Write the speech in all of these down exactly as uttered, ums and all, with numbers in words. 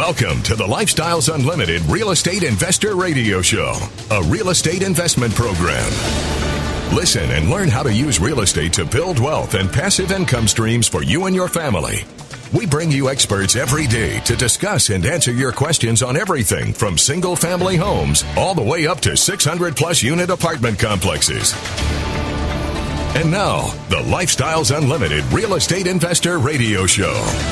Welcome to the Lifestyles Unlimited Real Estate Investor Radio Show, a real estate investment program. Listen and learn how to use real estate to build wealth and passive income streams for you and your family. We bring you experts every day to discuss and answer your questions on everything from single-family homes all the way up to six hundred plus unit apartment complexes. And now, the Lifestyles Unlimited Real Estate Investor Radio Show.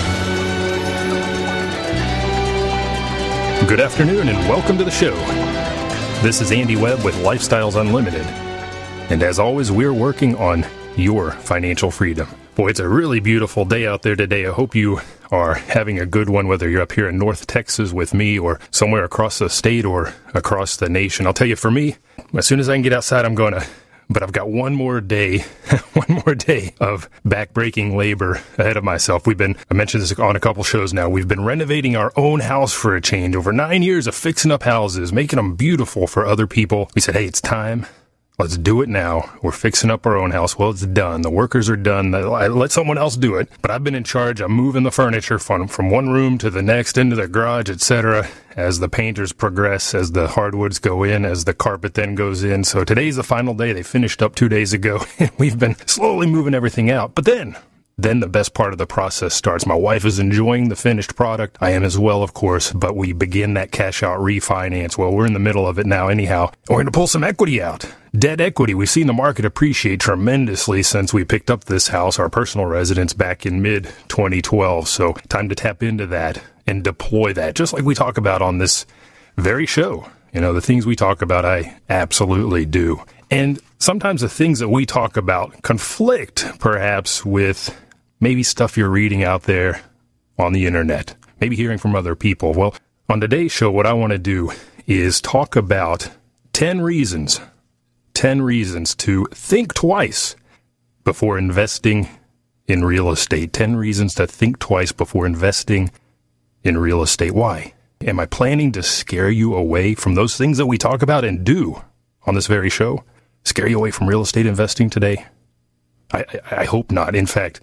Good afternoon and welcome to the show. This is Andy Webb with Lifestyles Unlimited. And as always, we're working on your financial freedom. Boy, it's a really beautiful day out there today. I hope you are having a good one, whether you're up here in North Texas with me or somewhere across the state or across the nation. I'll tell you, for me, as soon as I can get outside, I'm going to. But I've got one more day, one more day of back-breaking labor ahead of myself. We've been, I mentioned this on a couple shows now, we've been renovating our own house for a change. Over nine years of fixing up houses, making them beautiful for other people. We said, hey, it's time. Let's do it now. We're fixing up our own house. Well, it's done. The workers are done. I let someone else do it. But I've been in charge. I'm moving the furniture from, from one room to the next, into the garage, et cetera, as the painters progress, as the hardwoods go in, as the carpet then goes in. So today's the final day. They finished up two days ago. We've been slowly moving everything out. But then... Then the best part of the process starts. My wife is enjoying the finished product. I am as well, of course, but we begin that cash out refinance. Well, we're in the middle of it now anyhow. We're going to pull some equity out. Debt equity. We've seen the market appreciate tremendously since we picked up this house, our personal residence, back in mid twenty twelve. So time to tap into that and deploy that, just like we talk about on this very show. You know, the things we talk about, I absolutely do. And sometimes the things that we talk about conflict, perhaps, with maybe stuff you're reading out there on the internet, maybe hearing from other people. Well, on today's show, what I want to do is talk about ten reasons, ten reasons to think twice before investing in real estate. ten reasons to think twice before investing in real estate. Why? Am I planning to scare you away from those things that we talk about and do on this very show? Scare you away from real estate investing today? I, I, I hope not. In fact,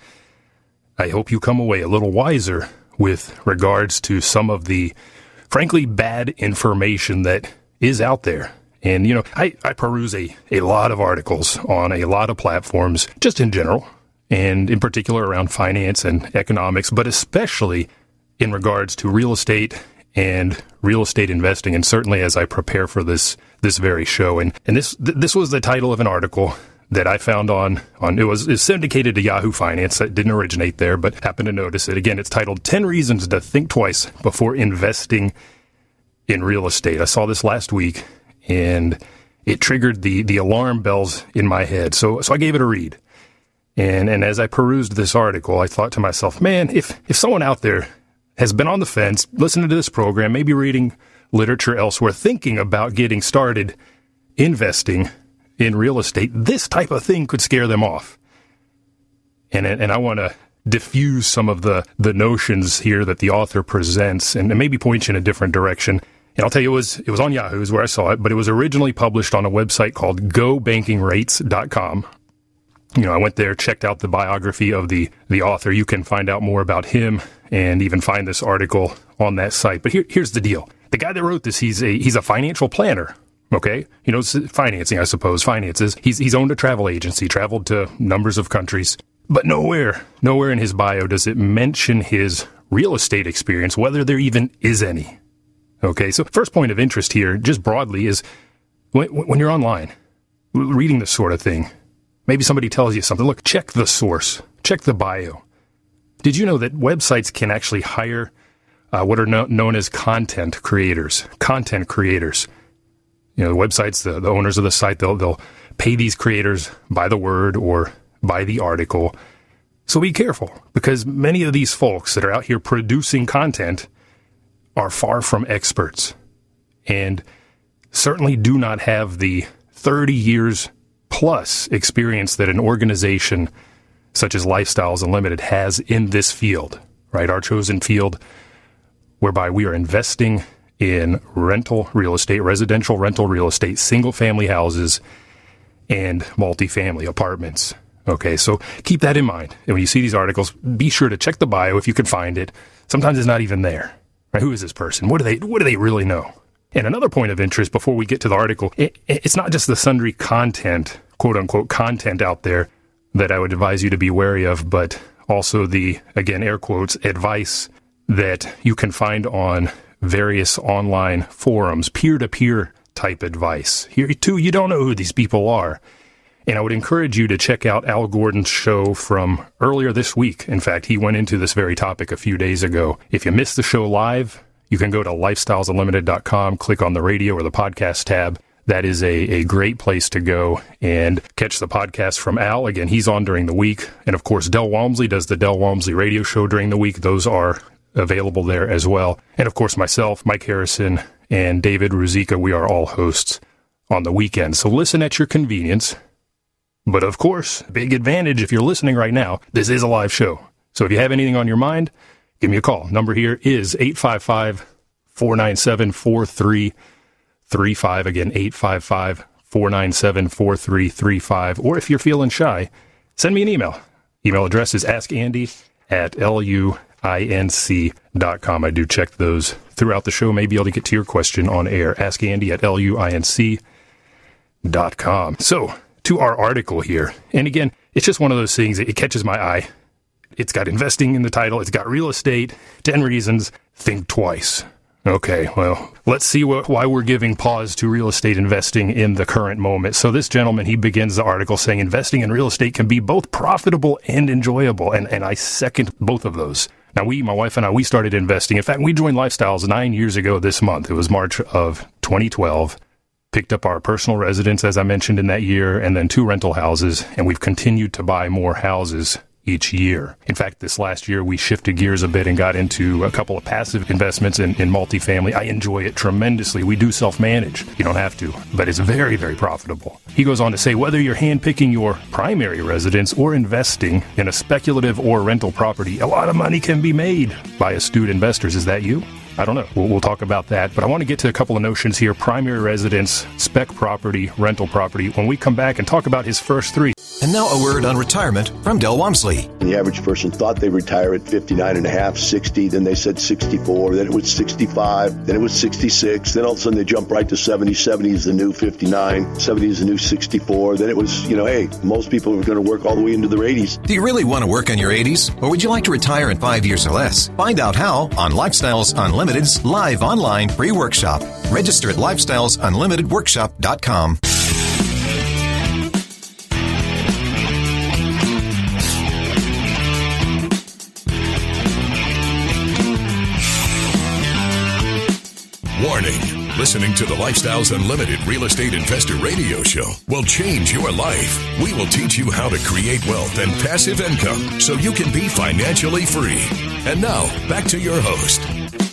I hope you come away a little wiser with regards to some of the, frankly, bad information that is out there. And, you know, I, I peruse a, a lot of articles on a lot of platforms, just in general, and in particular around finance and economics, but especially in regards to real estate and real estate investing, and certainly as I prepare for this this very show. And, and this th- this was the title of an article that I found on, on it was, it was syndicated to Yahoo Finance. That didn't originate there, but happened to notice it. Again, it's titled ten Reasons to Think Twice Before Investing in Real Estate. I saw this last week, and it triggered the, the alarm bells in my head. So so I gave it a read. And and as I perused this article, I thought to myself, man, if if someone out there has been on the fence, listening to this program, maybe reading literature elsewhere, thinking about getting started investing in real estate, this type of thing could scare them off. And and I want to diffuse some of the, the notions here that the author presents and maybe point you in a different direction. And I'll tell you, it was, it was on Yahoo is where I saw it, but it was originally published on a website called go banking rates dot com. You know, I went there, checked out the biography of the, the author. You can find out more about him and even find this article on that site. But here, here's the deal. The guy that wrote this, he's a he's a financial planner. Okay, you know, financing, I suppose, finances. He's he's owned a travel agency, traveled to numbers of countries, but nowhere, nowhere in his bio does it mention his real estate experience, whether there even is any. Okay, so first point of interest here, just broadly, is when, when you're online, reading this sort of thing, maybe somebody tells you something, look, check the source, check the bio. Did you know that websites can actually hire uh, what are no, known as content creators, content creators? You know, the websites, the, the owners of the site, they'll, they'll pay these creators by the word or by the article. So be careful, because many of these folks that are out here producing content are far from experts and certainly do not have the thirty years plus experience that an organization such as Lifestyles Unlimited has in this field, right? Our chosen field whereby we are investing in rental real estate, residential rental real estate, single-family houses, and multifamily apartments. Okay, so keep that in mind. And when you see these articles, be sure to check the bio if you can find it. Sometimes it's not even there. Right? Who is this person? What do they what do they really know? And another point of interest before we get to the article, it, it's not just the sundry content, quote unquote, content out there that I would advise you to be wary of, but also the, again, air quotes, advice that you can find on various online forums, peer-to-peer type advice. Here, too, you don't know who these people are. And I would encourage you to check out Al Gordon's show from earlier this week. In fact, he went into this very topic a few days ago. If you missed the show live, you can go to lifestyles unlimited dot com, click on the radio or the podcast tab. That is a, a great place to go and catch the podcast from Al. Again, he's on during the week. And of course, Del Walmsley does the Del Walmsley radio show during the week. Those are available there as well. And of course, myself, Mike Harrison, and David Ruzicka, we are all hosts on the weekend. So listen at your convenience. But of course, big advantage if you're listening right now, this is a live show. So if you have anything on your mind, give me a call. Number here is eight five five, four nine seven, four three three five. Again, eight five five, four nine seven, four three three five. Or if you're feeling shy, send me an email. Email address is askandy at luinc dot com. I do check those throughout the show. May be able to get to your question on air. askandy at luinc dot com. So, to our article here. And again, it's just one of those things that it catches my eye. It's got investing in the title. It's got real estate. ten reasons. Think twice. Okay, well, let's see what, why we're giving pause to real estate investing in the current moment. So this gentleman, he begins the article saying investing in real estate can be both profitable and enjoyable. And, and I second both of those. Now, we, my wife and I, we started investing. In fact, we joined Lifestyles nine years ago this month. It was March of twenty twelve. Picked up our personal residence, as I mentioned, in that year, and then two rental houses, and we've continued to buy more houses each year. In fact, this last year, we shifted gears a bit and got into a couple of passive investments in, in multifamily. I enjoy it tremendously. We do self-manage. You don't have to, but it's very, very profitable. He goes on to say, whether you're handpicking your primary residence or investing in a speculative or rental property, a lot of money can be made by astute investors. Is that you? I don't know. We'll, we'll talk about that. But I want to get to a couple of notions here. Primary residence, spec property, rental property. When we come back and talk about his first three. And now a word on retirement from Del Walmsley. The average person thought they'd retire at fifty-nine and a half, sixty. Then they said sixty-four. Then it was sixty-five. Then it was sixty-six. Then all of a sudden they jump right to seventy. seventy is the new fifty-nine. seventy is the new sixty-four. Then it was, you know, hey, most people are going to work all the way into their eighties. Do you really want to work in your eighties? Or would you like to retire in five years or less? Find out how on Lifestyles Unlimited's live online free workshop. Register at lifestyles unlimited workshop dot com. Warning. Listening to the Lifestyles Unlimited Real Estate Investor Radio Show will change your life. We will teach you how to create wealth and passive income so you can be financially free. And now, back to your host.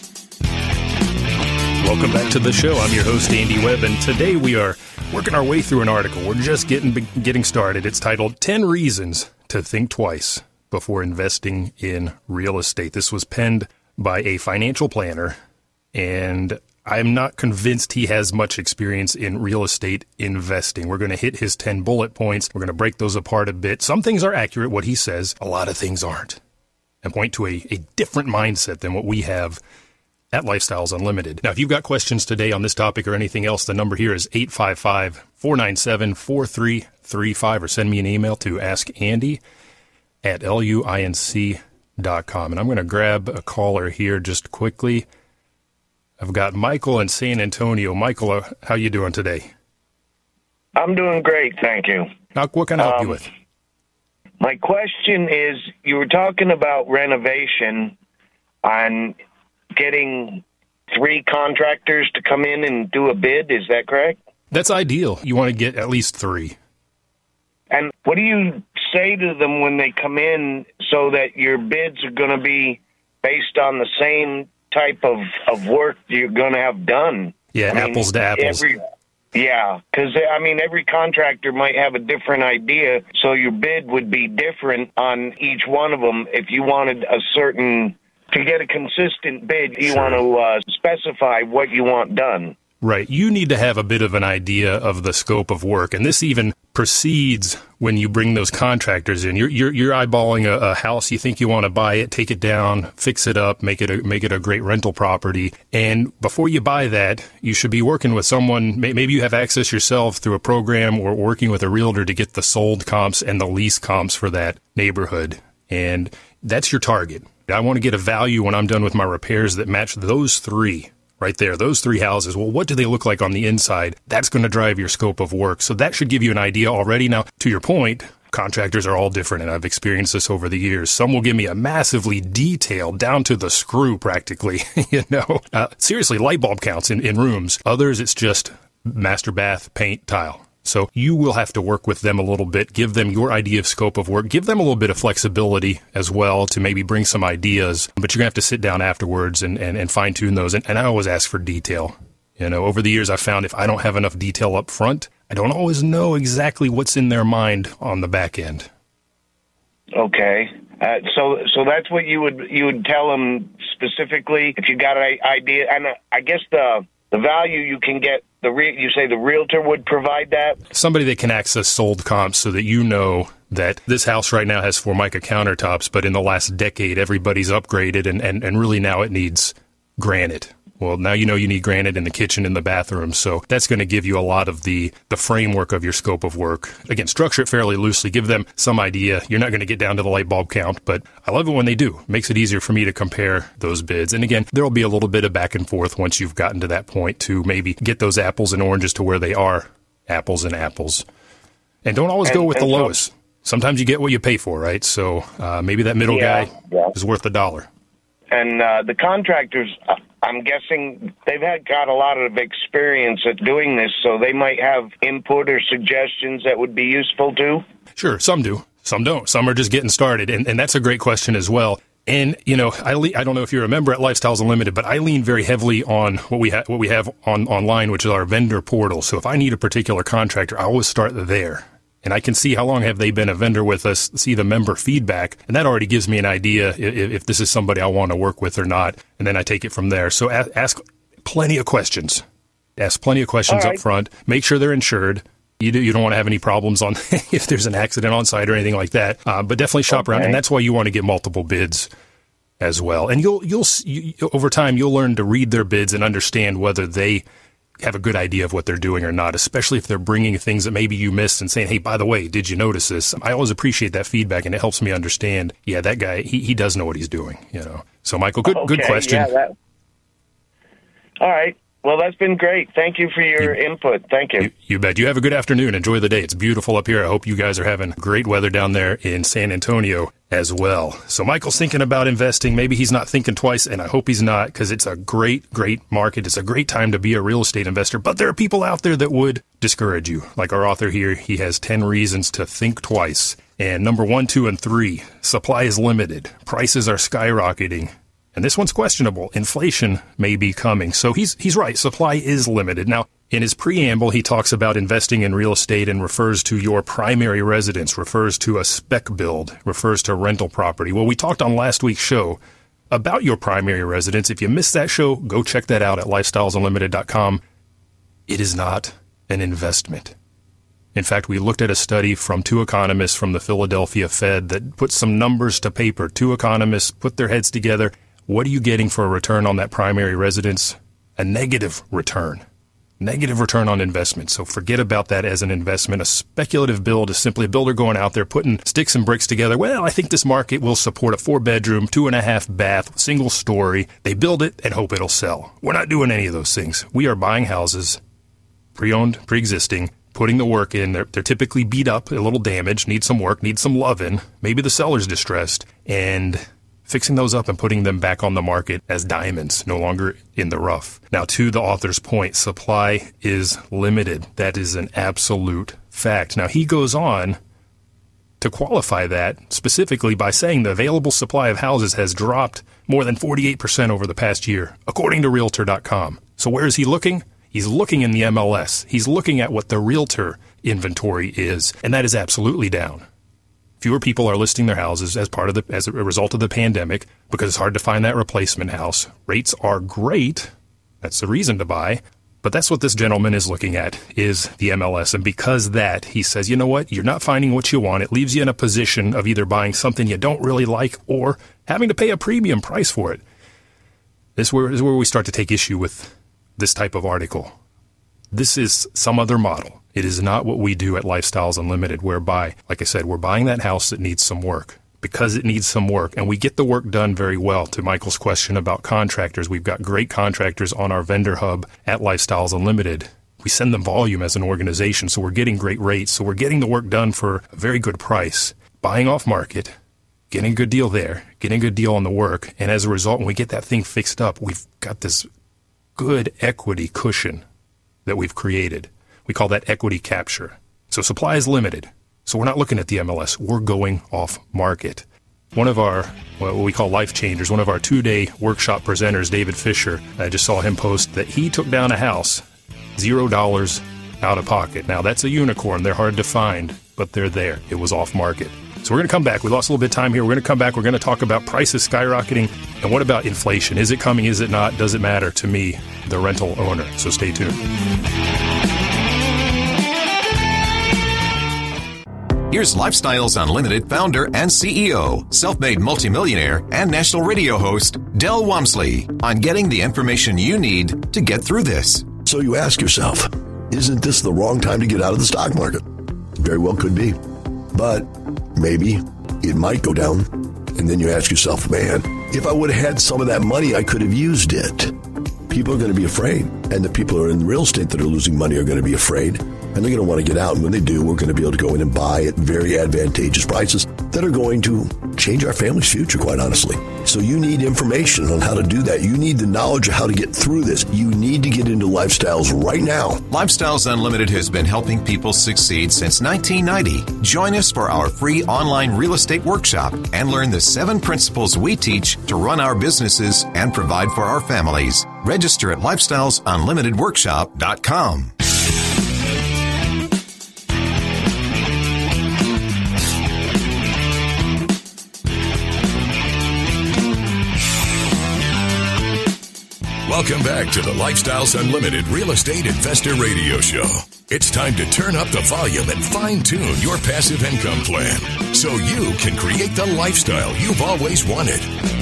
Welcome back to the show. I'm your host, Andy Webb, and today we are working our way through an article. We're just getting getting started. It's titled ten Reasons to Think Twice Before Investing in Real Estate. This was penned by a financial planner, and I'm not convinced he has much experience in real estate investing. We're going to hit his ten bullet points. We're going to break those apart a bit. Some things are accurate, what he says. A lot of things aren't. And point to a, a different mindset than what we have at Lifestyles Unlimited. Now, if you've got questions today on this topic or anything else, the number here is eight five five, four nine seven, four three three five, or send me an email to askandy at luinc dot com. And I'm going to grab a caller here just quickly. I've got Michael in San Antonio. Michael, uh, how you doing today? I'm doing great, thank you. Now, what can I help um, you with? My question is, you were talking about renovation and getting three contractors to come in and do a bid. Is that correct? That's ideal. You want to get at least three. And what do you say to them when they come in so that your bids are going to be based on the same type of, of work you're going to have done? Yeah, I apples mean, to apples. Every, yeah, because, I mean, every contractor might have a different idea, so your bid would be different on each one of them. If you wanted a certain, to get a consistent bid, you Sure. want to uh, specify what you want done. Right. You need to have a bit of an idea of the scope of work. And this even precedes when you bring those contractors in. You're, you're, you're eyeballing a, a house. You think you want to buy it, take it down, fix it up, make it a, make it a great rental property. And before you buy that, you should be working with someone. Maybe you have access yourself through a program or working with a realtor to get the sold comps and the lease comps for that neighborhood. And that's your target. I want to get a value when I'm done with my repairs that match those three. Right there, those three houses. Well, what do they look like on the inside? That's going to drive your scope of work. So that should give you an idea already. Now, to your point, contractors are all different, and I've experienced this over the years. Some will give me a massively detailed, down to the screw practically, you know. Uh, seriously, light bulb counts in, in rooms. Others, it's just master bath, paint, tile. So you will have to work with them a little bit, give them your idea of scope of work, give them a little bit of flexibility as well to maybe bring some ideas, but you're going to have to sit down afterwards and, and, and fine tune those. And, and I always ask for detail. You know, over the years, I've found if I don't have enough detail up front, I don't always know exactly what's in their mind on the back end. Okay. Uh, so, so that's what you would, you would tell them specifically if you got an idea. And I guess the, the value you can get, The re- you say the realtor would provide that? Somebody that can access sold comps so that you know that this house right now has Formica countertops, but in the last decade, everybody's upgraded, and, and, and really now it needs granite. Well, now you know you need granite in the kitchen and the bathroom, so that's going to give you a lot of the, the framework of your scope of work. Again, structure it fairly loosely. Give them some idea. You're not going to get down to the light bulb count, but I love it when they do. It makes it easier for me to compare those bids. And again, there will be a little bit of back and forth once you've gotten to that point to maybe get those apples and oranges to where they are apples and apples. And don't always and, go with the so, lowest. Sometimes you get what you pay for, right? So uh, maybe that middle yeah, guy yeah. is worth a dollar. And uh, the contractors, I'm guessing they've had got a lot of experience at doing this, so they might have input or suggestions that would be useful too? Sure, some do. Some don't. Some are just getting started, and, and that's a great question as well. And, you know, I le- I don't know if you remember at Lifestyles Unlimited, but I lean very heavily on what we, ha- what we have on online, which is our vendor portal. So if I need a particular contractor, I always start there. And I can see how long have they been a vendor with us, see the member feedback, and that already gives me an idea if, if this is somebody I want to work with or not, and then I take it from there. So a- ask plenty of questions. Ask plenty of questions right up front. Make sure they're insured. You, do, you don't want to have any problems on if there's an accident on site or anything like that, uh, but definitely shop okay. around, and that's why you want to get multiple bids as well. And you'll you'll you, over time you'll learn to read their bids and understand whether they have a good idea of what they're doing or not, especially if they're bringing things that maybe you missed and saying, hey, by the way, did you notice this? I always appreciate that feedback, and it helps me understand, yeah, that guy, he, he does know what he's doing, you know. So, Michael, good okay, good question. Yeah, that... All right. Well, that's been great. Thank you for your you, input. Thank you. you. You bet. You have a good afternoon. Enjoy the day. It's beautiful up here. I hope you guys are having great weather down there in San Antonio as well. So Michael's thinking about investing. Maybe he's not thinking twice, and I hope he's not, because it's a great, great market. It's a great time to be a real estate investor. But there are people out there that would discourage you. Like our author here, he has ten reasons to think twice. And number one, two, and three, supply is limited. Prices are skyrocketing. And this one's questionable. Inflation may be coming. So he's he's right. Supply is limited. Now, in his preamble, he talks about investing in real estate and refers to your primary residence, refers to a spec build, refers to rental property. Well, we talked on last week's show about your primary residence. If you missed that show, go check that out at lifestyles unlimited dot com. It is not an investment. In fact, we looked at a study from two economists from the Philadelphia Fed that put some numbers to paper. Two economists put their heads together. What are you getting for a return on that primary residence? A negative return. Negative return on investment. So forget about that as an investment. A speculative build is simply a builder going out there putting sticks and bricks together. Well, I think this market will support a four-bedroom, two-and-a-half bath, single story. They build it and hope it'll sell. We're not doing any of those things. We are buying houses, pre-owned, pre-existing, putting the work in. They're, they're typically beat up, a little damaged, need some work, need some loving. Maybe the seller's distressed, and fixing those up and putting them back on the market as diamonds, no longer in the rough. Now, to the author's point, supply is limited. That is an absolute fact. Now, he goes on to qualify that specifically by saying the available supply of houses has dropped more than forty-eight percent over the past year, according to Realtor dot com. So where is he looking? He's looking in the M L S. He's looking at what the Realtor inventory is, and that is absolutely down. Fewer people are listing their houses as part of the as a result of the pandemic because it's hard to find that replacement house. Rates are great. That's the reason to buy. But that's what this gentleman is looking at, is the M L S. And because that, he says, you know what? You're not finding what you want. It leaves you in a position of either buying something you don't really like or having to pay a premium price for it. This is where, this is where we start to take issue with this type of article. This is some other model. It is not what we do at Lifestyles Unlimited, whereby, like I said, we're buying that house that needs some work because it needs some work, and we get the work done very well. To Michael's question about contractors, we've got great contractors on our vendor hub at Lifestyles Unlimited. We send them volume as an organization, so we're getting great rates. So we're getting the work done for a very good price, buying off market, getting a good deal there, getting a good deal on the work, and as a result, when we get that thing fixed up, we've got this good equity cushion that we've created. We call that equity capture. So supply is limited. So we're not looking at the M L S. We're going off market. One of our, what we call life changers, one of our two-day workshop presenters, David Fisher, I just saw him post that he took down a house, zero dollars out of pocket. Now, that's a unicorn. They're hard to find, but they're there. It was off market. So we're going to come back. We lost a little bit of time here. We're going to come back. We're going to talk about prices skyrocketing. And what about inflation? Is it coming? Is it not? Does it matter to me, the rental owner? So stay tuned. Here's Lifestyles Unlimited founder and C E O, self-made multimillionaire, and national radio host, Del Walmsley, on getting the information you need to get through this. So you ask yourself, isn't this the wrong time to get out of the stock market? Very well could be. But maybe it might go down. And then you ask yourself, man, if I would have had some of that money, I could have used it. People are going to be afraid. And the people who are in real estate that are losing money are going to be afraid. And they're going to want to get out. And when they do, we're going to be able to go in and buy at very advantageous prices that are going to change our family's future, quite honestly. So you need information on how to do that. You need the knowledge of how to get through this. You need to get into Lifestyles right now. Lifestyles Unlimited has been helping people succeed since nineteen ninety. Join us for our free online real estate workshop and learn the seven principles we teach to run our businesses and provide for our families. Register at lifestyles unlimited workshop dot com. Welcome back to the Lifestyles Unlimited Real Estate Investor Radio Show. It's time to turn up the volume and fine-tune your passive income plan so you can create the lifestyle you've always wanted.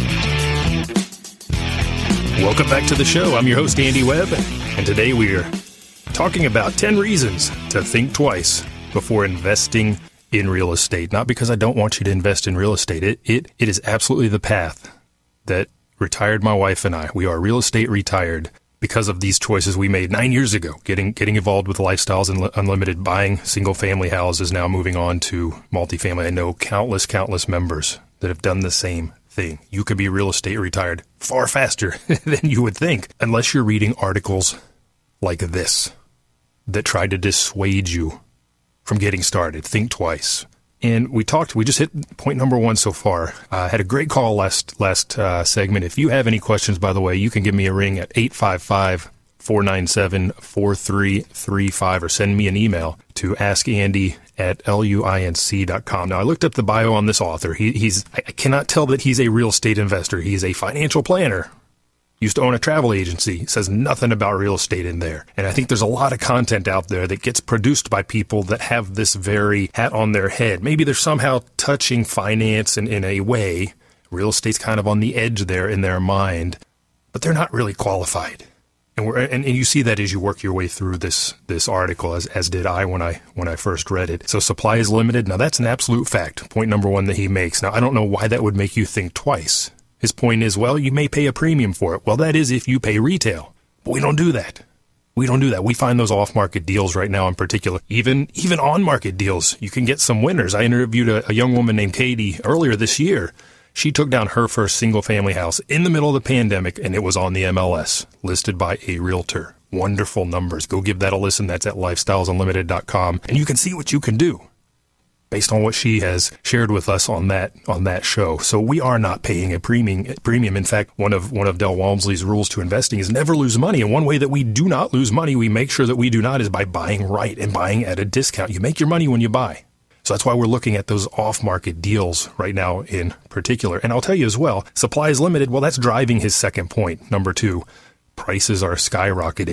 Welcome back to the show. I'm your host, Andy Webb, and today we are talking about ten reasons to think twice before investing in real estate. Not because I don't want you to invest in real estate. It it it is absolutely the path that retired my wife and I. We are real estate retired because of these choices we made nine years ago, getting getting involved with Lifestyles Unlimited, buying single-family houses, now moving on to multifamily. I know countless, countless members that have done the same thing. You could be real estate retired far faster than you would think, unless you're reading articles like this that try to dissuade you from getting started. Think twice. And we talked, we just hit point number one so far. I uh, had a great call last last uh, segment. If you have any questions, by the way, you can give me a ring at eight five five, four nine seven, four three three five or send me an email to askandy at luinc dot com. Now, I looked up the bio on this author. He, he's I cannot tell that he's a real estate investor. He's a financial planner. Used to own a travel agency. Says nothing about real estate in there. And I think there's a lot of content out there that gets produced by people that have this very hat on their head. Maybe they're somehow touching finance in, in a way. Real estate's kind of on the edge there in their mind, but they're not really qualified. And we're and, and you see that as you work your way through this this article, as as did I when I when I first read it. So supply is limited. Now that's an absolute fact. Point number one that he makes. Now I don't know why that would make you think twice. His point is, well, you may pay a premium for it. Well, that is if you pay retail. But we don't do that. We don't do that. We find those off-market deals right now in particular. Even even on-market deals, you can get some winners. I interviewed a, a young woman named Katie earlier this year. She took down her first single-family house in the middle of the pandemic, and it was on the M L S, listed by a realtor. Wonderful numbers. Go give that a listen. That's at lifestyles unlimited dot com, and you can see what you can do based on what she has shared with us on that on that show. So we are not paying a premium. Premium. In fact, one of one of Del Walmsley's rules to investing is never lose money. And one way that we do not lose money, we make sure that we do not, is by buying right and buying at a discount. You make your money when you buy. So that's why we're looking at those off-market deals right now in particular. And I'll tell you as well, supply is limited. Well, that's driving his second point. Number two, prices are skyrocketing.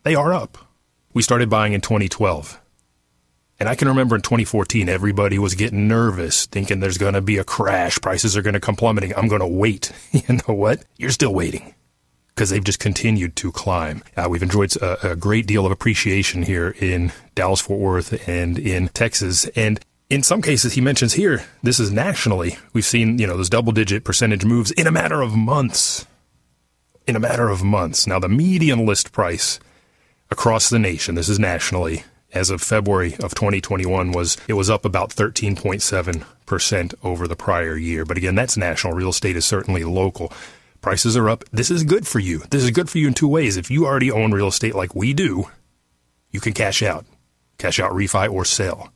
They are up. We started buying in twenty twelve. And I can remember in twenty fourteen, everybody was getting nervous, thinking there's going to be a crash. Prices are going to come plummeting. I'm going to wait. You know what? You're still waiting because they've just continued to climb. Uh, we've enjoyed a, a great deal of appreciation here in Dallas-Fort Worth and in Texas. And in some cases, he mentions here, this is nationally. We've seen, you know, those double-digit percentage moves in a matter of months. In a matter of months. Now, the median list price across the nation, this is nationally, as of February of twenty twenty-one, was it was up about thirteen point seven percent over the prior year. But again, that's national. Real estate is certainly local. Prices are up. This is good for you. This is good for you in two ways. If you already own real estate like we do, you can cash out. Cash out, refi, or sell.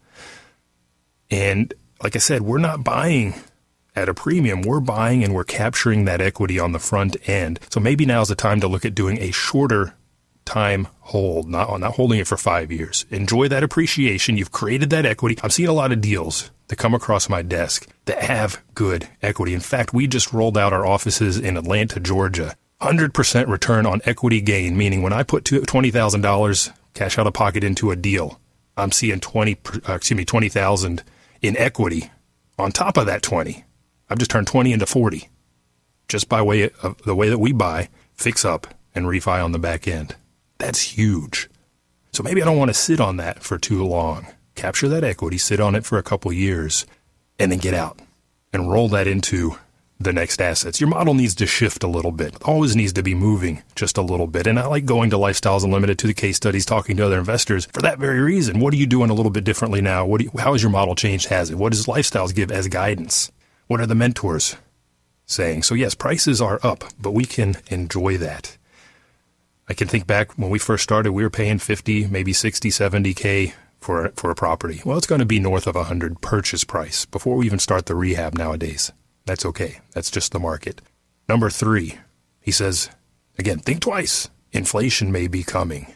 And like I said, we're not buying at a premium. We're buying and we're capturing that equity on the front end. So maybe now's the time to look at doing a shorter time hold, not, not holding it for five years. Enjoy that appreciation. You've created that equity. I'm seeing a lot of deals that come across my desk that have good equity. In fact, we just rolled out our offices in Atlanta, Georgia. one hundred percent return on equity gain, meaning when I put twenty thousand dollars cash out of pocket into a deal, I'm seeing twenty, uh, excuse me, twenty thousand dollars in equity on top of that twenty. I've just turned twenty into forty just by way of the way that we buy, fix up, and refi on the back end. That's huge. So maybe I don't want to sit on that for too long. Capture that equity, sit on it for a couple years, and then get out and roll that into the next assets. Your model needs to shift a little bit. Always needs to be moving just a little bit. And I like going to Lifestyles Unlimited, to the case studies, talking to other investors for that very reason. What are you doing a little bit differently now? What do you, how has your model changed? Has it? What does Lifestyles give as guidance? What are the mentors saying? So yes, prices are up, but we can enjoy that. I can think back when we first started, we were paying fifty, maybe sixty, seventy K for, for a property. Well, it's going to be north of one hundred purchase price before we even start the rehab nowadays. That's okay. That's just the market. Number three, he says, again, think twice. Inflation may be coming.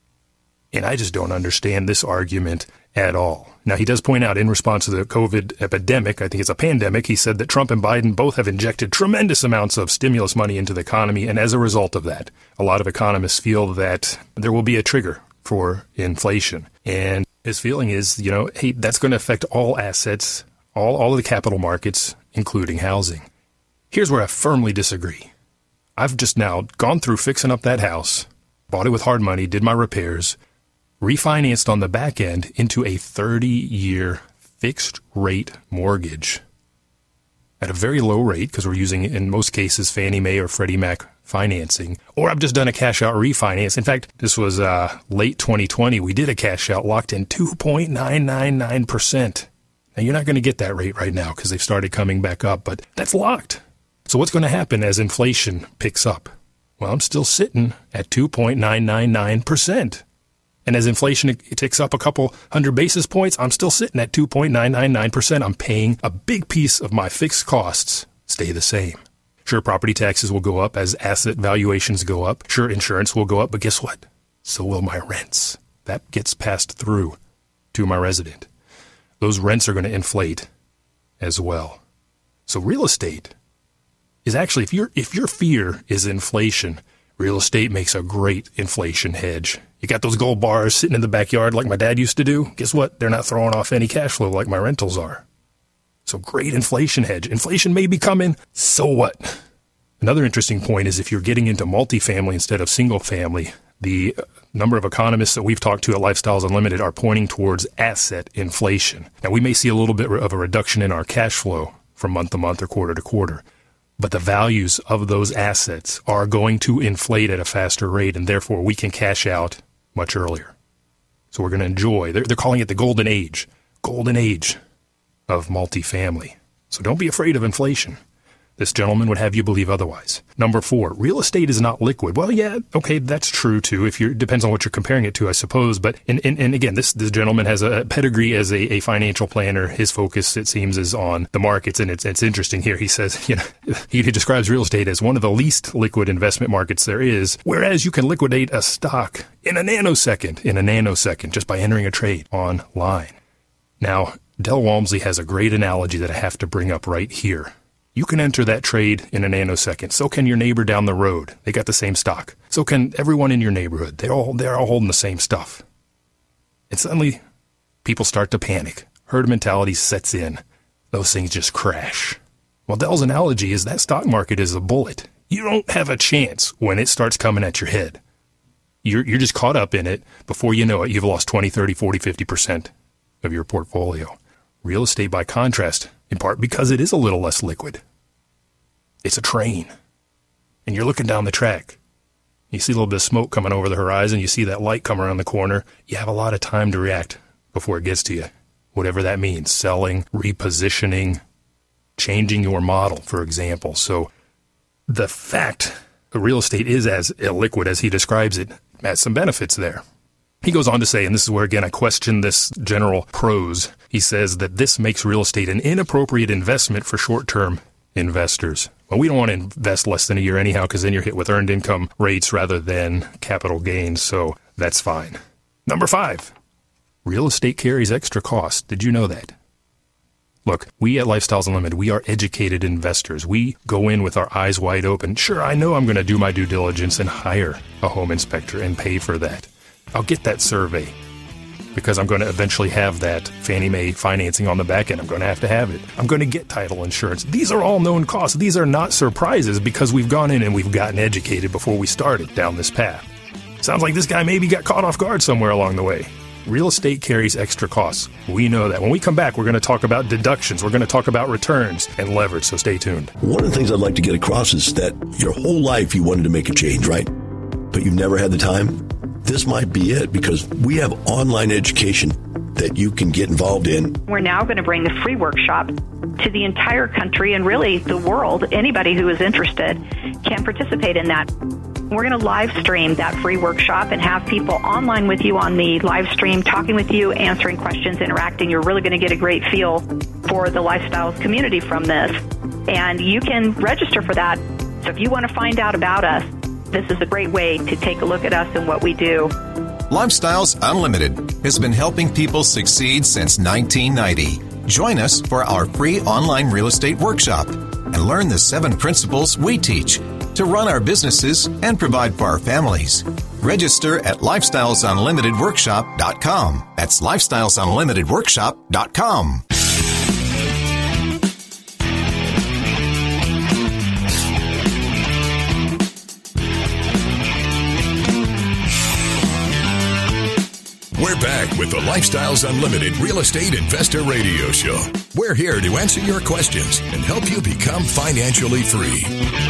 And I just don't understand this argument at all. Now, he does point out in response to the COVID epidemic, I think it's a pandemic, he said that Trump and Biden both have injected tremendous amounts of stimulus money into the economy. And as a result of that, a lot of economists feel that there will be a trigger for inflation. And his feeling is, you know, hey, that's going to affect all assets, all, all of the capital markets, including housing. Here's where I firmly disagree. I've just now gone through fixing up that house, bought it with hard money, did my repairs, refinanced on the back end into a thirty-year fixed-rate mortgage at a very low rate, because we're using, in most cases, Fannie Mae or Freddie Mac financing. Or I've just done a cash-out refinance. In fact, this was uh, late twenty twenty. We did a cash-out, locked in two point nine nine nine percent. Now, you're not going to get that rate right now because they've started coming back up, but that's locked. So what's going to happen as inflation picks up? Well, I'm still sitting at two point nine nine nine percent. And as inflation ticks up a couple hundred basis points, I'm still sitting at two point nine nine nine percent. I'm paying a big piece of my fixed costs stay the same. Sure, property taxes will go up as asset valuations go up. Sure, insurance will go up, but guess what? So will my rents. That gets passed through to my resident. Those rents are going to inflate as well. So real estate is actually, if your if your fear is inflation, real estate makes a great inflation hedge. You got those gold bars sitting in the backyard like my dad used to do. Guess what? They're not throwing off any cash flow like my rentals are. So great inflation hedge. Inflation may be coming. So what? Another interesting point is if you're getting into multifamily instead of single family, the number of economists that we've talked to at Lifestyles Unlimited are pointing towards asset inflation. Now, we may see a little bit of a reduction in our cash flow from month to month or quarter to quarter, but the values of those assets are going to inflate at a faster rate, and therefore we can cash out much earlier. So we're going to enjoy, they're, they're calling it the golden age, golden age of multifamily. So don't be afraid of inflation. This gentleman would have you believe otherwise. Number four, real estate is not liquid. Well, yeah, okay, that's true too. If you're, depends on what you're comparing it to, I suppose. But and, and, and again, this this gentleman has a pedigree as a, a financial planner. His focus, it seems, is on the markets, and it's it's interesting here. He says, you know, he describes real estate as one of the least liquid investment markets there is, whereas you can liquidate a stock in a nanosecond, in a nanosecond, just by entering a trade online. Now, Del Walmsley has a great analogy that I have to bring up right here. You can enter that trade in a nanosecond. So can your neighbor down the road. They got the same stock. So can everyone in your neighborhood. They're all, they're all holding the same stuff. And suddenly, people start to panic. Herd mentality sets in. Those things just crash. Well, Dell's analogy is that stock market is a bullet. You don't have a chance when it starts coming at your head. You're, you're just caught up in it. Before you know it, you've lost twenty, thirty, forty, fifty percent of your portfolio. Real estate, by contrast, in part because it is a little less liquid. It's a train. And you're looking down the track. You see a little bit of smoke coming over the horizon. You see that light come around the corner. You have a lot of time to react before it gets to you. Whatever that means. Selling, repositioning, changing your model, for example. So the fact that real estate is as illiquid as he describes it has some benefits there. He goes on to say, and this is where, again, I question this general prose. He says that this makes real estate an inappropriate investment for short-term investors. Well, we don't want to invest less than a year anyhow, because then you're hit with earned income rates rather than capital gains, so that's fine. Number five, real estate carries extra cost. Did you know that? Look, we at Lifestyles Unlimited, we are educated investors. We go in with our eyes wide open. Sure, I know I'm going to do my due diligence and hire a home inspector and pay for that. I'll get that survey because I'm going to eventually have that Fannie Mae financing on the back end. I'm going to have to have it. I'm going to get title insurance. These are all known costs. These are not surprises because we've gone in and we've gotten educated before we started down this path. Sounds like this guy maybe got caught off guard somewhere along the way. Real estate carries extra costs. We know that. When we come back, we're going to talk about deductions. We're going to talk about returns and leverage, so stay tuned. One of the things I'd like to get across is that your whole life you wanted to make a change, right? But you've never had the time? This might be it, because we have online education that you can get involved in. We're now going to bring the free workshop to the entire country and really the world. Anybody who is interested can participate in that. We're going to live stream that free workshop and have people online with you on the live stream, talking with you, answering questions, interacting. You're really going to get a great feel for the Lifestyles community from this. And you can register for that. So if you want to find out about us, this is a great way to take a look at us and what we do. Lifestyles Unlimited has been helping people succeed since nineteen ninety. Join us for our free online real estate workshop and learn the seven principles we teach to run our businesses and provide for our families. Register at lifestyles unlimited workshop dot com. That's lifestyles unlimited workshop dot com. We're back with the Lifestyles Unlimited Real Estate Investor Radio Show. We're here to answer your questions and help you become financially free.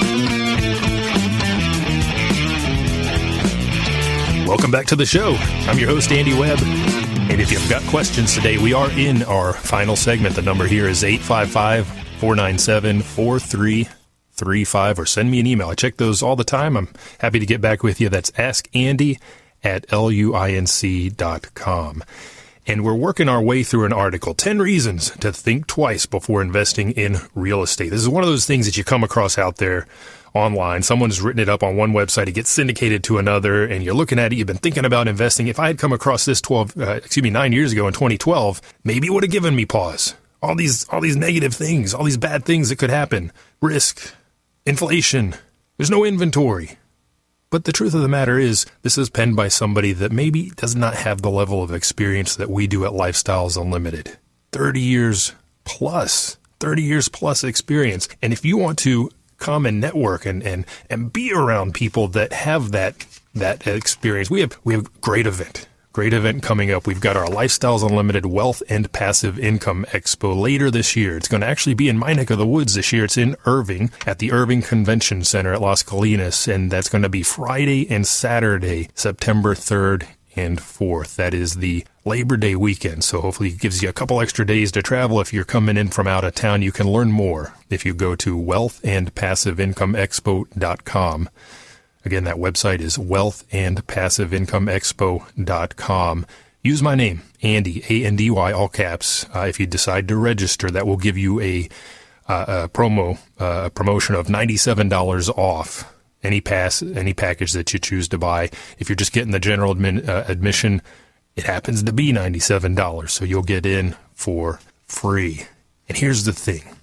Welcome back to the show. I'm your host, Andy Webb. And if you've got questions today, we are in our final segment. The number here is eight five five, four nine seven, four three three five, or send me an email. I check those all the time. I'm happy to get back with you. That's Ask Andy at luinc dot com. And we're working our way through an article, ten reasons to think twice before investing in real estate. This is one of those things that you come across out there online. Someone's written it up on one website, it gets syndicated to another, and you're looking at it, you've been thinking about investing. If I had come across this twelve, uh, excuse me, nine years ago in twenty twelve, maybe it would have given me pause. All these, all these negative things, all these bad things that could happen. Risk, inflation, there's no inventory. But the truth of the matter is, this is penned by somebody that maybe does not have the level of experience that we do at Lifestyles Unlimited. thirty years plus, thirty years plus experience. And if you want to come and network and, and, and be around people that have that, that experience, we have, we have a great event. Great event coming up. We've got our Lifestyles Unlimited Wealth and Passive Income Expo later this year. It's going to actually be in my neck of the woods this year. It's in Irving at the Irving Convention Center at Las Colinas, and that's going to be Friday and Saturday, September third and fourth. That is the Labor Day weekend, so hopefully it gives you a couple extra days to travel. If you're coming in from out of town, you can learn more if you go to wealth and passive income expo dot com. Again, that website is wealth and passive income expo dot com. Use my name, Andy, A N D Y, all caps. Uh, if you decide to register, that will give you a, uh, a promo, uh, promotion of ninety-seven dollars off any pass, any package that you choose to buy. If you're just getting the general admin, uh, admission, it happens to be ninety-seven dollars, so you'll get in for free. And here's the thing.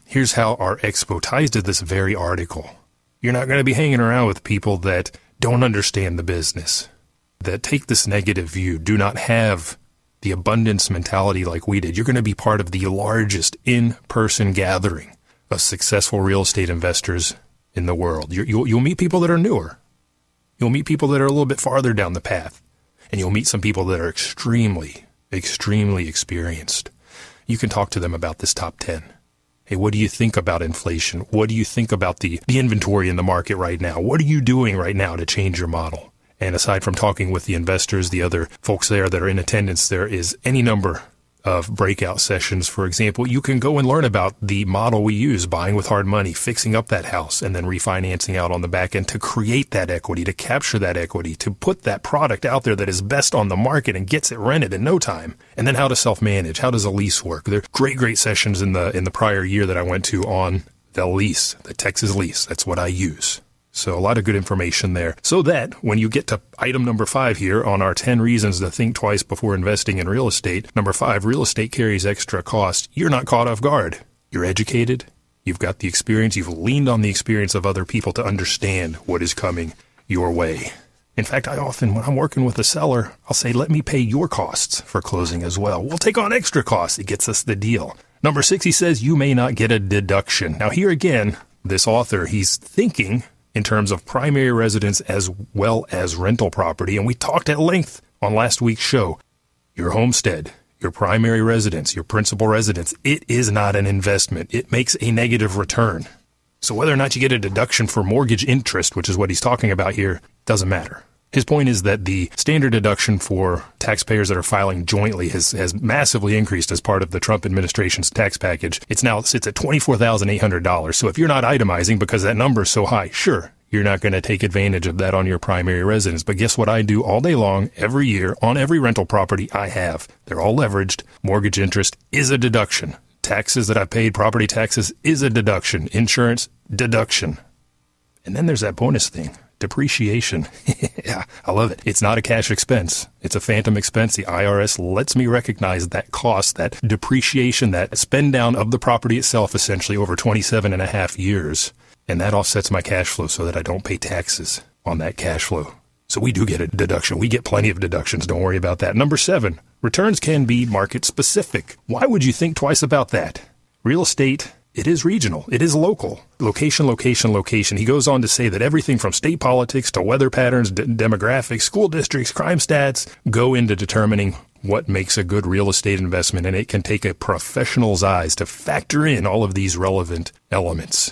Here's how our expo ties to this very article. You're not going to be hanging around with people that don't understand the business, that take this negative view, do not have the abundance mentality like we did. You're going to be part of the largest in-person gathering of successful real estate investors in the world. You're, you'll, you'll meet people that are newer. You'll meet people that are a little bit farther down the path. And you'll meet some people that are extremely, extremely experienced. You can talk to them about this top ten. Hey, what do you think about inflation? What do you think about the, the inventory in the market right now? What are you doing right now to change your model? And aside from talking with the investors, the other folks there that are in attendance, there is any number of breakout sessions. For example, you can go and learn about the model we use, buying with hard money, fixing up that house, and then refinancing out on the back end to create that equity, to capture that equity, to put that product out there that is best on the market and gets it rented in no time. And then how to self-manage. How does a lease work? There are great, great sessions in the in the prior year that I went to on the lease, the Texas lease. That's what I use. So a lot of good information there. So that when you get to item number five here on our ten reasons to think twice before investing in real estate, number five, real estate carries extra cost. You're not caught off guard. You're educated. You've got the experience. You've leaned on the experience of other people to understand what is coming your way. In fact, I often, when I'm working with a seller, I'll say, let me pay your costs for closing as well. We'll take on extra costs. It gets us the deal. Number six, he says, you may not get a deduction. Now here again, this author, he's thinking in terms of primary residence as well as rental property. And we talked at length on last week's show. Your homestead, your primary residence, your principal residence, it is not an investment. It makes a negative return. So whether or not you get a deduction for mortgage interest, which is what he's talking about here, doesn't matter. His point is that the standard deduction for taxpayers that are filing jointly has, has massively increased as part of the Trump administration's tax package. It's now sits at twenty-four thousand eight hundred dollars. So if you're not itemizing because that number is so high, sure, you're not going to take advantage of that on your primary residence. But guess what I do all day long, every year, on every rental property I have? They're all leveraged. Mortgage interest is a deduction. Taxes that I've paid, property taxes, is a deduction. Insurance, deduction. And then there's that bonus thing. Depreciation. Yeah, I love it. It's not a cash expense. It's a phantom expense. The I R S lets me recognize that cost, that depreciation, that spend down of the property itself essentially over twenty-seven and a half years. And that offsets my cash flow so that I don't pay taxes on that cash flow. So we do get a deduction. We get plenty of deductions. Don't worry about that. Number seven, returns can be market specific. Why would you think twice about that? Real estate, it is regional. It is local. Location, location, location. He goes on to say that everything from state politics to weather patterns, d- demographics, school districts, crime stats go into determining what makes a good real estate investment. And it can take a professional's eyes to factor in all of these relevant elements.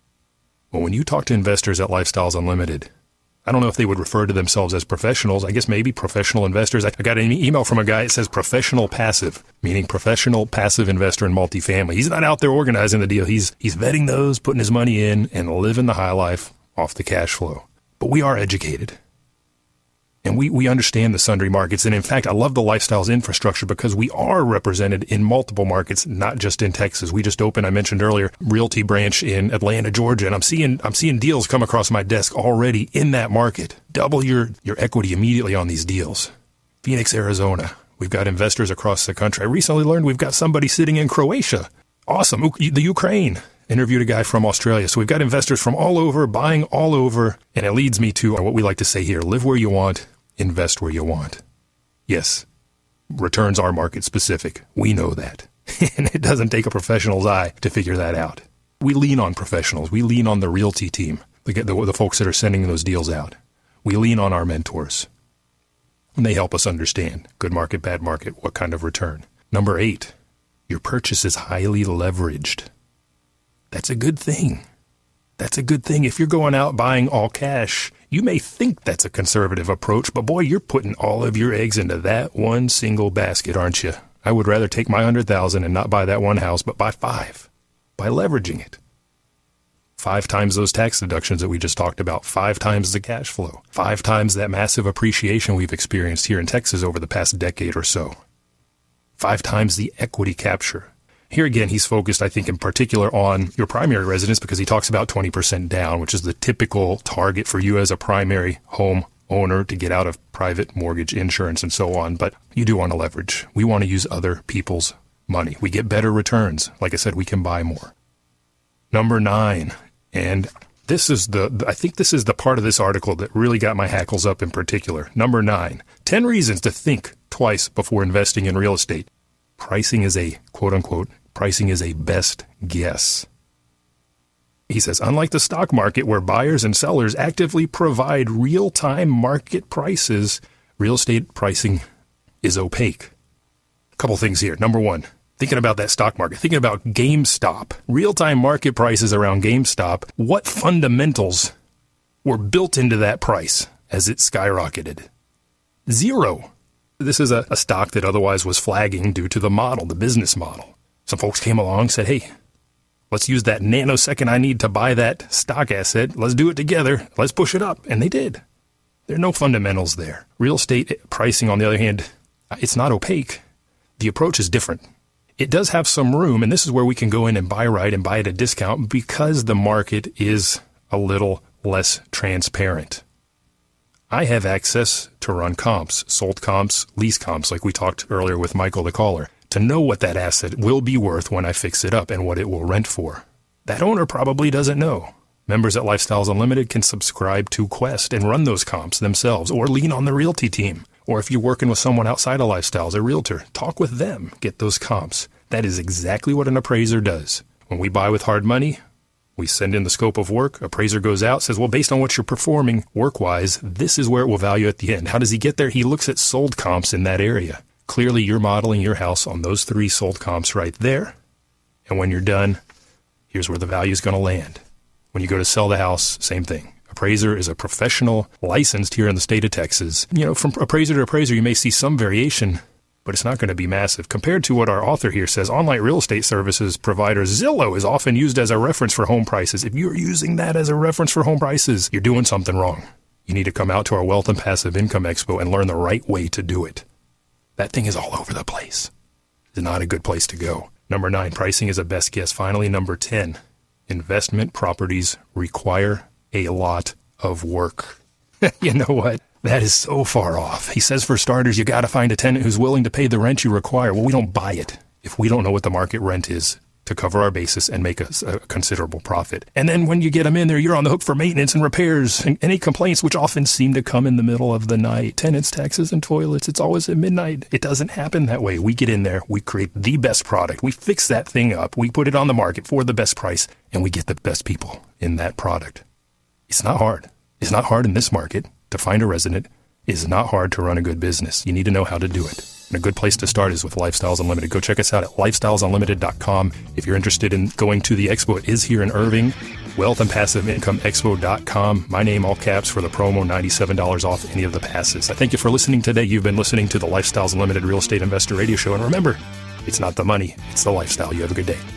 Well, when you talk to investors at Lifestyles Unlimited, I don't know if they would refer to themselves as professionals. I guess maybe professional investors. I got an email from a guy that says professional passive, meaning professional passive investor in multifamily. He's not out there organizing the deal. He's he's vetting those, putting his money in, and living the high life off the cash flow. But we are educated. And we, we understand the sundry markets. And in fact, I love the Lifestyles infrastructure because we are represented in multiple markets, not just in Texas. We just opened, I mentioned earlier, Realty branch in Atlanta, Georgia. And I'm seeing, I'm seeing deals come across my desk already in that market. Double your, your equity immediately on these deals. Phoenix, Arizona. We've got investors across the country. I recently learned we've got somebody sitting in Croatia. Awesome. The Ukraine. Interviewed a guy from Australia. So we've got investors from all over, buying all over. And it leads me to what we like to say here, live where you want. Invest where you want. Yes, returns are market specific. We know that. And it doesn't take a professional's eye to figure that out. We lean on professionals. We lean on the realty team, the, the, the folks that are sending those deals out. We lean on our mentors. And they help us understand good market, bad market, what kind of return. Number eight, your purchase is highly leveraged. That's a good thing. That's a good thing. If you're going out buying all cash, you may think that's a conservative approach, but boy, you're putting all of your eggs into that one single basket, aren't you? I would rather take my one hundred thousand dollars and not buy that one house, but buy five by leveraging it. Five times those tax deductions that we just talked about, five times the cash flow, five times that massive appreciation we've experienced here in Texas over the past decade or so, five times the equity capture. Here again, he's focused, I think, in particular on your primary residence because he talks about twenty percent down, which is the typical target for you as a primary home owner to get out of private mortgage insurance and so on. But you do want to leverage. We want to use other people's money. We get better returns. Like I said, we can buy more. Number nine, and this is the, I think this is the part of this article that really got my hackles up in particular. Number nine, ten reasons to think twice before investing in real estate. Pricing is a, quote unquote, pricing is a best guess. He says, unlike the stock market where buyers and sellers actively provide real-time market prices, real estate pricing is opaque. A couple things here. Number one, thinking about that stock market, thinking about GameStop, real-time market prices around GameStop, what fundamentals were built into that price as it skyrocketed? Zero. This is a, a stock that otherwise was flagging due to the model, the business model. Some folks came along and said, hey, let's use that nanosecond I need to buy that stock asset. Let's do it together. Let's push it up. And they did. There are no fundamentals there. Real estate pricing, on the other hand, it's not opaque. The approach is different. It does have some room, and this is where we can go in and buy right and buy at a discount because the market is a little less transparent. I have access to run comps, sold comps, lease comps, like we talked earlier with Michael the caller, to know what that asset will be worth when I fix it up and what it will rent for. That owner probably doesn't know. Members at Lifestyles Unlimited can subscribe to Quest and run those comps themselves, or lean on the realty team. Or if you're working with someone outside of Lifestyles, a realtor, talk with them, get those comps. That is exactly what an appraiser does. When we buy with hard money, we send in the scope of work. Appraiser goes out, says, well, based on what you're performing work-wise, this is where it will value at the end. How does he get there? He looks at sold comps in that area. Clearly, you're modeling your house on those three sold comps right there. And when you're done, here's where the value is going to land. When you go to sell the house, same thing. Appraiser is a professional licensed here in the state of Texas. You know, from appraiser to appraiser, you may see some variation, but it's not going to be massive. Compared to what our author here says, online real estate services provider Zillow is often used as a reference for home prices. If you're using that as a reference for home prices, you're doing something wrong. You need to come out to our Wealth and Passive Income Expo and learn the right way to do it. That thing is all over the place. It's not a good place to go. Number nine, pricing is a best guess. Finally, number ten, investment properties require a lot of work. You know what? That is so far off. He says, for starters, you got to find a tenant who's willing to pay the rent you require. Well, we don't buy it if we don't know what the market rent is to cover our basis and make a, a considerable profit. And then when you get them in there, you're on the hook for maintenance and repairs and any complaints, which often seem to come in the middle of the night. Tenants, taxes, and toilets. It's always at midnight. It doesn't happen that way. We get in there. We create the best product. We fix that thing up. We put it on the market for the best price, and we get the best people in that product. It's not hard. It's not hard in this market to find a resident. It's not hard to run a good business. You need to know how to do it. And a good place to start is with Lifestyles Unlimited. Go check us out at lifestyles unlimited dot com. If you're interested in going to the expo, it is here in Irving. wealth and passive income expo dot com. My name, all caps, for the promo, ninety-seven dollars off any of the passes. I thank you for listening today. You've been listening to the Lifestyles Unlimited Real Estate Investor Radio Show. And remember, it's not the money, it's the lifestyle. You have a good day.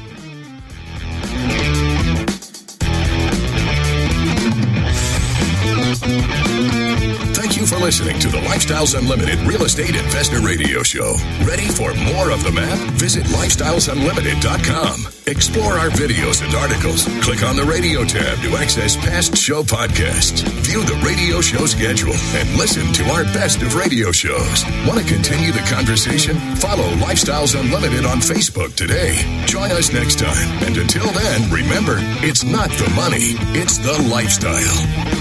Thank you for listening to the Lifestyles Unlimited Real Estate Investor Radio Show. Ready for more of the map? Visit lifestyles unlimited dot com. Explore our videos and articles. Click on the radio tab to access past show podcasts. View the radio show schedule and listen to our best of radio shows. Want to continue the conversation? Follow Lifestyles Unlimited on Facebook today. Join us next time. And until then, remember, it's not the money, it's the lifestyle.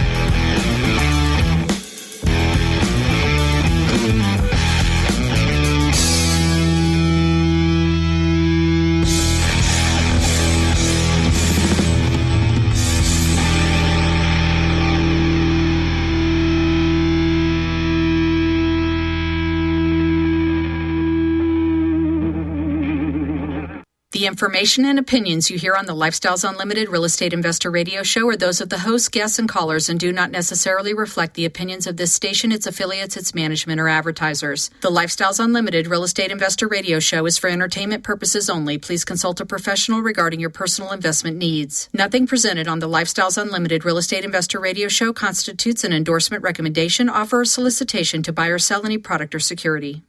The information and opinions you hear on the Lifestyles Unlimited Real Estate Investor Radio Show are those of the hosts, guests, and callers and do not necessarily reflect the opinions of this station, its affiliates, its management, or advertisers. The Lifestyles Unlimited Real Estate Investor Radio Show is for entertainment purposes only. Please consult a professional regarding your personal investment needs. Nothing presented on the Lifestyles Unlimited Real Estate Investor Radio Show constitutes an endorsement, recommendation, offer, or solicitation to buy or sell any product or security.